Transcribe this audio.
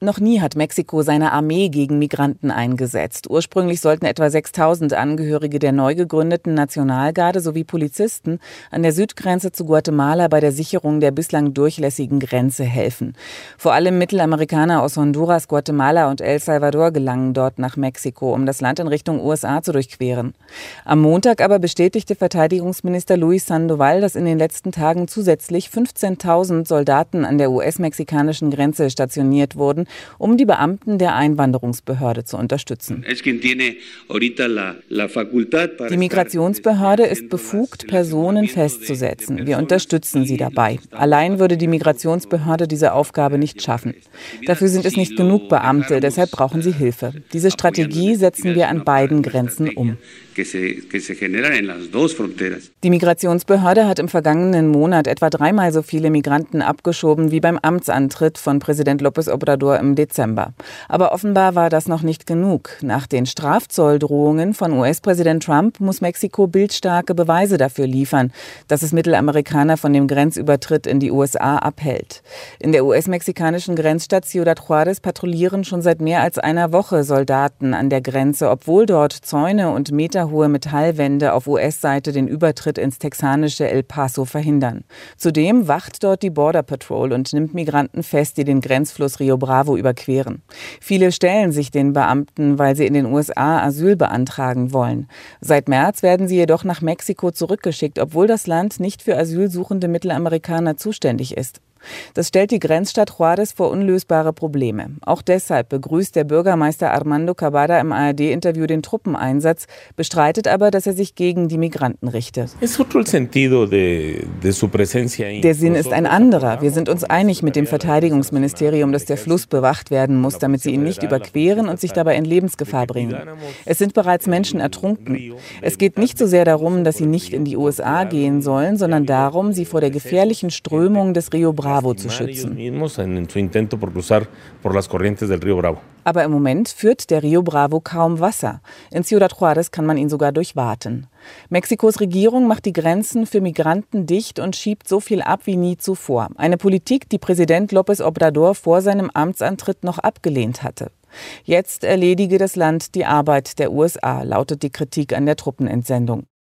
Noch nie hat Mexiko seine Armee gegen Migranten eingesetzt. Ursprünglich sollten etwa 6.000 Angehörige der neu gegründeten Nationalgarde sowie Polizisten an der Südgrenze zu Guatemala bei der Sicherung der bislang durchlässigen Grenze helfen. Vor allem Mittelamerikaner aus Honduras, Guatemala und El Salvador gelangen dort nach Mexiko, um das Land in Richtung USA zu durchqueren. Am Montag aber bestätigte Verteidigungsminister Luis Sandoval, dass in den letzten Tagen zusätzlich 15.000 Soldaten an der US-mexikanischen Grenze stationiert wurden, um die Beamten der Einwanderungsbehörde zu unterstützen. Die Migrationsbehörde ist befugt, Personen festzusetzen. Wir unterstützen sie dabei. Allein würde die Migrationsbehörde diese Aufgabe nicht schaffen. Dafür sind es nicht genug Beamte, deshalb brauchen sie Hilfe. Diese Strategie setzen wir an beiden Grenzen um. Die Migrationsbehörde hat im vergangenen Monat etwa 3-mal so viele Migranten abgeschoben wie beim Amtsantritt von Präsident López Obrador im Dezember. Aber offenbar war das noch nicht genug. Nach den Strafzolldrohungen von US-Präsident Trump muss Mexiko bildstarke Beweise dafür liefern, dass es Mittelamerikaner von dem Grenzübertritt in die USA abhält. In der US-mexikanischen Grenzstadt Ciudad Juárez patrouillieren schon seit mehr als einer Woche Soldaten an der Grenze, obwohl dort Zäune und meterhohe Metallwände auf US-Seite den Übertritt ins texanische El Paso verhindern. Zudem wacht dort die Border Patrol und nimmt Migranten fest, die den Grenzfluss Rio Bravo überqueren. Viele stellen sich den Beamten, weil sie in den USA Asyl beantragen wollen. Seit März werden sie jedoch nach Mexiko zurückgeschickt, obwohl das Land nicht für asylsuchende Mittelamerikaner zuständig ist. Das stellt die Grenzstadt Juárez vor unlösbare Probleme. Auch deshalb begrüßt der Bürgermeister Armando Cavada im ARD-Interview den Truppeneinsatz, bestreitet aber, dass er sich gegen die Migranten richtet. Der Sinn ist ein anderer. Wir sind uns einig mit dem Verteidigungsministerium, dass der Fluss bewacht werden muss, damit sie ihn nicht überqueren und sich dabei in Lebensgefahr bringen. Es sind bereits Menschen ertrunken. Es geht nicht so sehr darum, dass sie nicht in die USA gehen sollen, sondern darum, sie vor der gefährlichen Strömung des Rio Bravo zu schützen. Aber im Moment führt der Rio Bravo kaum Wasser. In Ciudad Juárez kann man ihn sogar durchwaten. Mexikos Regierung macht die Grenzen für Migranten dicht und schiebt so viel ab wie nie zuvor. Eine Politik, die Präsident López Obrador vor seinem Amtsantritt noch abgelehnt hatte. Jetzt erledige das Land die Arbeit der USA, lautet die Kritik an der Truppenentsendung.